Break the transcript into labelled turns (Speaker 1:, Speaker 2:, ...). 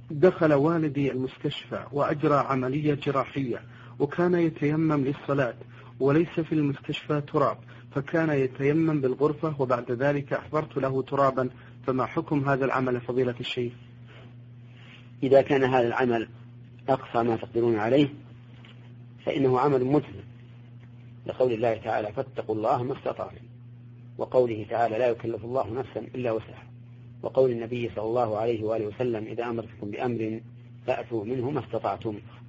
Speaker 1: دخل والدي المستشفى وأجرى عملية جراحية، وكان يتيمم للصلاة وليس في المستشفى تراب، فكان يتيمم بالغرفة وبعد ذلك أحضرت له ترابا، فما حكم هذا العمل فضيلة الشيخ؟
Speaker 2: إذا كان هذا العمل أقصى ما تقدرون عليه فإنه عمل مجزم، لقول الله تعالى فاتقوا الله ما استطعتم، وقوله تعالى لا يكلف الله نفسا إلا وسعها، وقول النبي صلى الله عليه وآله وسلم إذا أمرتكم بأمر فأتوا منه ما استطعتم.